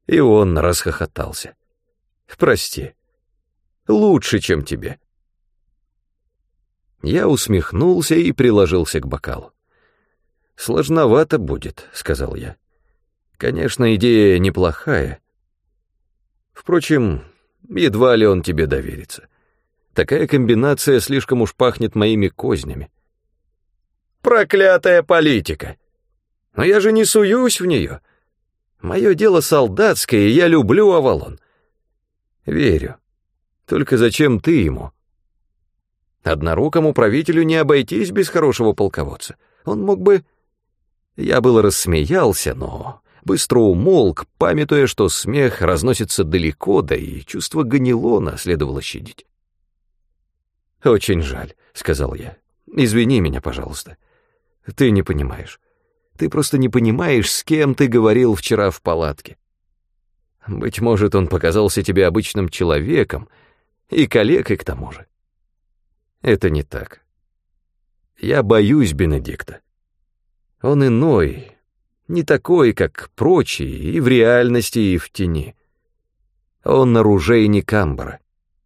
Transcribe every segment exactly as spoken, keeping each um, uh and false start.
И он расхохотался. «Прости, лучше, чем тебе». Я усмехнулся и приложился к бокалу. «Сложновато будет», — сказал я. «Конечно, идея неплохая. Впрочем, едва ли он тебе доверится. Такая комбинация слишком уж пахнет моими кознями». «Проклятая политика! Но я же не суюсь в нее. Мое дело солдатское, и я люблю Авалон». «Верю. Только зачем ты ему?» «Однорукому правителю не обойтись без хорошего полководца. Он мог бы...» Я было рассмеялся, но быстро умолк, памятуя, что смех разносится далеко, да и чувство Ганилона следовало щадить. «Очень жаль», — сказал я. «Извини меня, пожалуйста. Ты не понимаешь. Ты просто не понимаешь, с кем ты говорил вчера в палатке. Быть может, он показался тебе обычным человеком и калекой к тому же. Это не так. Я боюсь Бенедикта. Он иной, не такой, как прочие, и в реальности, и в тени. Он оружейник Амбара.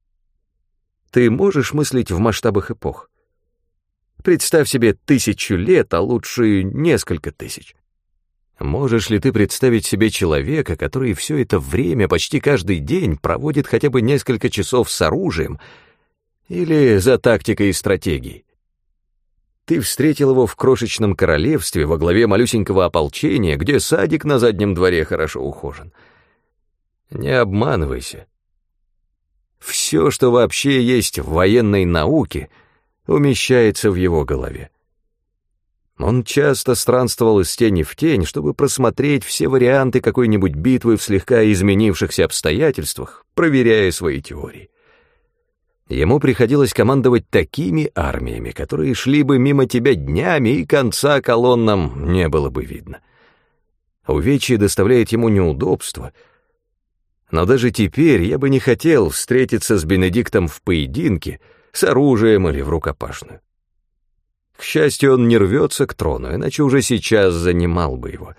Ты можешь мыслить в масштабах эпох? Представь себе тысячу лет, а лучше несколько тысяч. Можешь ли ты представить себе человека, который все это время, почти каждый день, проводит хотя бы несколько часов с оружием или за тактикой и стратегией? Ты встретил его в крошечном королевстве во главе малюсенького ополчения, где садик на заднем дворе хорошо ухожен. Не обманывайся. Все, что вообще есть в военной науке, умещается в его голове. Он часто странствовал из тени в тень, чтобы просмотреть все варианты какой-нибудь битвы в слегка изменившихся обстоятельствах, проверяя свои теории. Ему приходилось командовать такими армиями, которые шли бы мимо тебя днями, и конца колоннам не было бы видно. Увечье доставляет ему неудобства, но даже теперь я бы не хотел встретиться с Бенедиктом в поединке, с оружием или в рукопашную. К счастью, он не рвется к трону, иначе уже сейчас занимал бы его.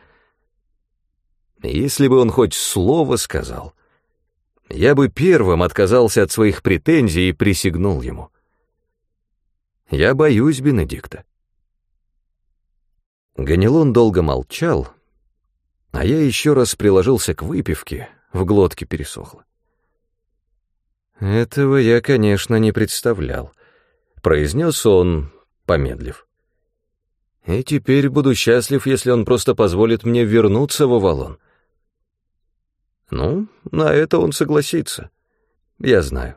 Если бы он хоть слово сказал, я бы первым отказался от своих претензий и присягнул ему. Я боюсь Бенедикта. Ганилон долго молчал, а я еще раз приложился к выпивке, в глотке пересохло. «Этого я, конечно, не представлял», — произнес он, помедлив. «И теперь буду счастлив, если он просто позволит мне вернуться в Авалон». Ну, на это он согласится. Я знаю.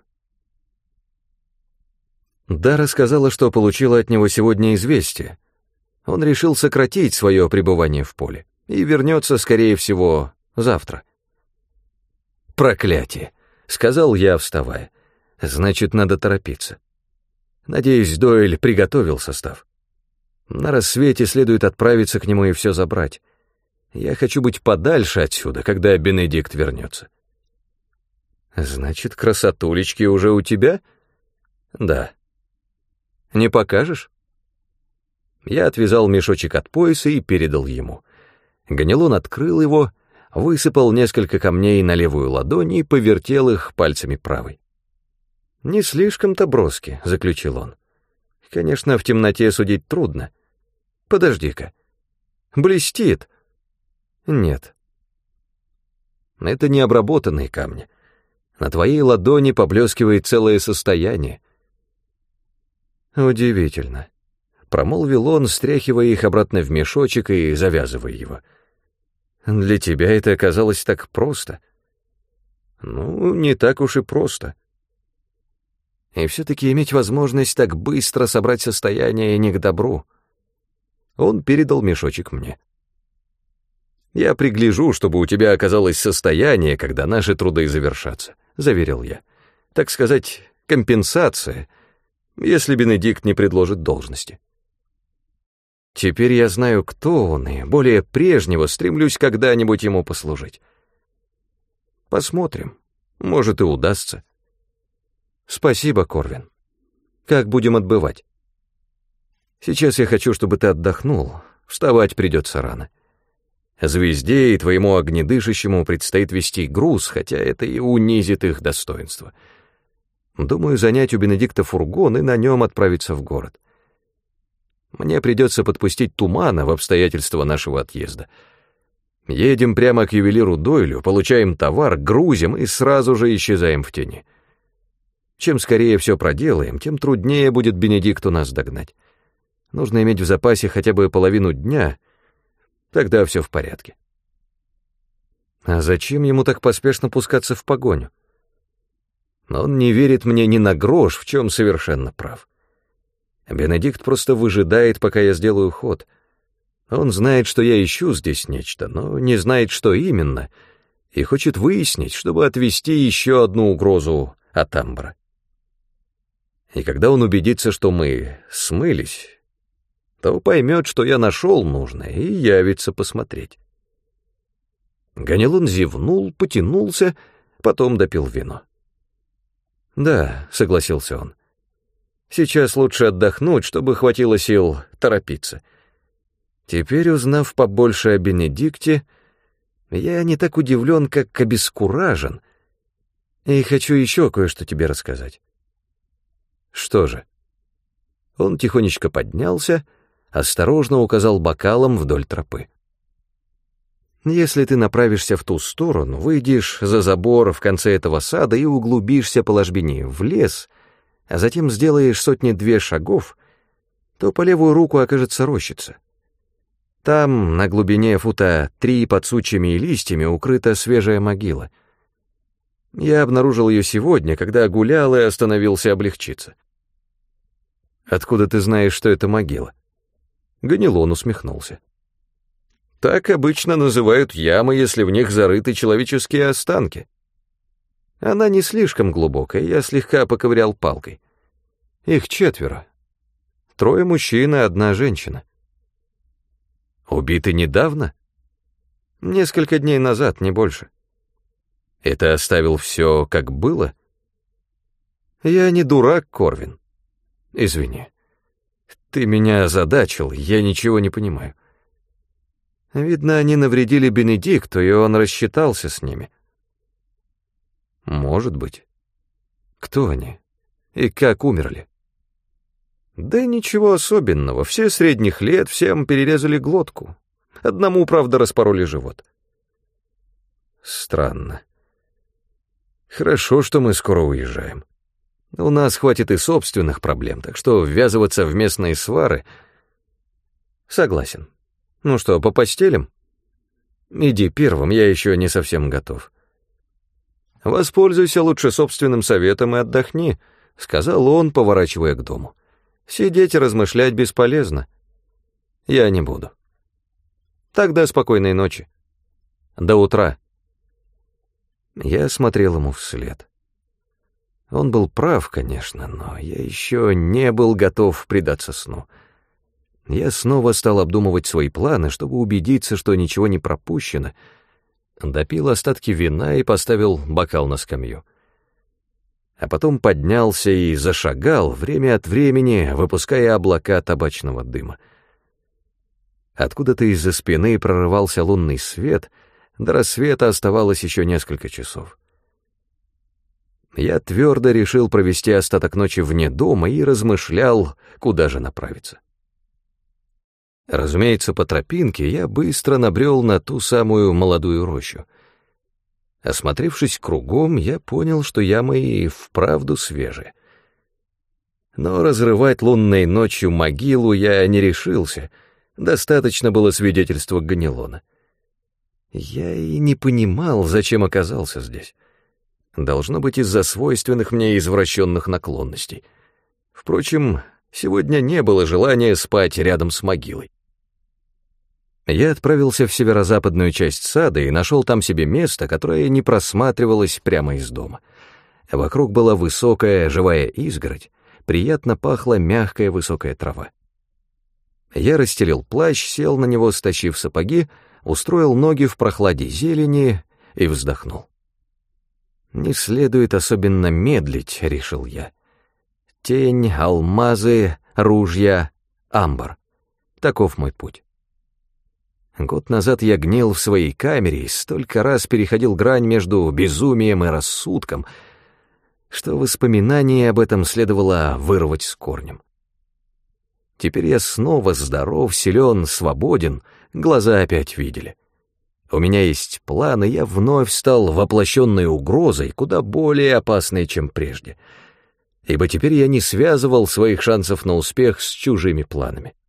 Дара сказала, что получила от него сегодня известие. Он решил сократить свое пребывание в поле и вернется, скорее всего, завтра. «Проклятие!» — сказал я, вставая. «Значит, надо торопиться. Надеюсь, Дойль приготовил состав. На рассвете следует отправиться к нему и все забрать. Я хочу быть подальше отсюда, когда Бенедикт вернется». «Значит, красотулечки уже у тебя?» «Да». «Не покажешь?» Я отвязал мешочек от пояса и передал ему. Ганилон открыл его, высыпал несколько камней на левую ладонь и повертел их пальцами правой. «Не слишком-то броски», — заключил он. «Конечно, в темноте судить трудно. Подожди-ка. Блестит». «Нет. Это не обработанные камни. На твоей ладони поблескивает целое состояние». «Удивительно», — промолвил он, стряхивая их обратно в мешочек и завязывая его. «Для тебя это оказалось так просто». «Ну, не так уж и просто. И все-таки иметь возможность так быстро собрать состояние не к добру». Он передал мешочек мне. «Я пригляжу, чтобы у тебя оказалось состояние, когда наши труды завершатся», — заверил я. «Так сказать, компенсация, если Бенедикт не предложит должности». Теперь я знаю, кто он, и более прежнего стремлюсь когда-нибудь ему послужить. Посмотрим, может и удастся. Спасибо, Корвин. Как будем отбывать? Сейчас я хочу, чтобы ты отдохнул, вставать придется рано. Звезде и твоему огнедышащему предстоит вести груз, хотя это и унизит их достоинство. Думаю, занять у Бенедикта фургон и на нем отправиться в город. Мне придется подпустить Тумана в обстоятельства нашего отъезда. Едем прямо к ювелиру Дойлю, получаем товар, грузим и сразу же исчезаем в тени. Чем скорее все проделаем, тем труднее будет Бенедикту нас догнать. Нужно иметь в запасе хотя бы половину дня, тогда все в порядке. А зачем ему так поспешно пускаться в погоню? Он не верит мне ни на грош, в чем совершенно прав. Бенедикт просто выжидает, пока я сделаю ход. Он знает, что я ищу здесь нечто, но не знает, что именно, и хочет выяснить, чтобы отвести еще одну угрозу от Амбра. И когда он убедится, что мы смылись, то поймет, что я нашел нужное, и явится посмотреть. Ганилон зевнул, потянулся, потом допил вино. «Да», — согласился он, — «сейчас лучше отдохнуть, чтобы хватило сил торопиться. Теперь, узнав побольше о Бенедикте, я не так удивлен, как обескуражен, и хочу еще кое-что тебе рассказать». «Что же?» Он тихонечко поднялся, осторожно указал бокалом вдоль тропы. «Если ты направишься в ту сторону, выйдешь за забор в конце этого сада и углубишься по ложбине в лес, а затем сделаешь сотни-две шагов, то по левую руку окажется рощица. Там, на глубине фута три под сучьями и листьями, укрыта свежая могила. Я обнаружил ее сегодня, когда гулял и остановился облегчиться». «Откуда ты знаешь, что это могила?» Ганилон усмехнулся. «Так обычно называют ямы, если в них зарыты человеческие останки. Она не слишком глубокая, я слегка поковырял палкой. Их четверо. Трое мужчин и одна женщина». «Убиты недавно?» «Несколько дней назад, не больше». «Это оставил все, как было?» «Я не дурак, Корвин. Извини. Ты меня озадачил, я ничего не понимаю. Видно, они навредили Бенедикту, и он рассчитался с ними». «Может быть. Кто они? И как умерли?» «Да ничего особенного. Все средних лет, всем перерезали глотку. Одному, правда, распороли живот». «Странно. Хорошо, что мы скоро уезжаем. У нас хватит и собственных проблем, так что ввязываться в местные свары...» «Согласен. Ну что, по постелям?» «Иди первым, я еще не совсем готов». «Воспользуйся лучше собственным советом и отдохни», — сказал он, поворачивая к дому. «Сидеть и размышлять бесполезно. Я не буду. Тогда спокойной ночи. До утра». Я смотрел ему вслед. Он был прав, конечно, но я еще не был готов предаться сну. Я снова стал обдумывать свои планы, чтобы убедиться, что ничего не пропущено. Допил остатки вина и поставил бокал на скамью. А потом поднялся и зашагал, время от времени выпуская облака табачного дыма. Откуда-то из-за спины прорывался лунный свет, до рассвета оставалось еще несколько часов. Я твердо решил провести остаток ночи вне дома и размышлял, куда же направиться. Разумеется, по тропинке я быстро набрел на ту самую молодую рощу. Осмотревшись кругом, я понял, что ямы и вправду свежие. Но разрывать лунной ночью могилу я не решился, достаточно было свидетельства Ганилона. Я и не понимал, зачем оказался здесь. Должно быть, из-за свойственных мне извращенных наклонностей. Впрочем, сегодня не было желания спать рядом с могилой. Я отправился в северо-западную часть сада и нашел там себе место, которое не просматривалось прямо из дома. Вокруг была высокая живая изгородь, приятно пахла мягкая высокая трава. Я расстелил плащ, сел на него, стащив сапоги, устроил ноги в прохладе зелени и вздохнул. «Не следует особенно медлить», — решил я. «Тень, алмазы, ружья, амбар. Таков мой путь». Год назад я гнил в своей камере и столько раз переходил грань между безумием и рассудком, что воспоминания об этом следовало вырвать с корнем. Теперь я снова здоров, силен, свободен, глаза опять видели. У меня есть план, и я вновь стал воплощенной угрозой, куда более опасной, чем прежде, ибо теперь я не связывал своих шансов на успех с чужими планами.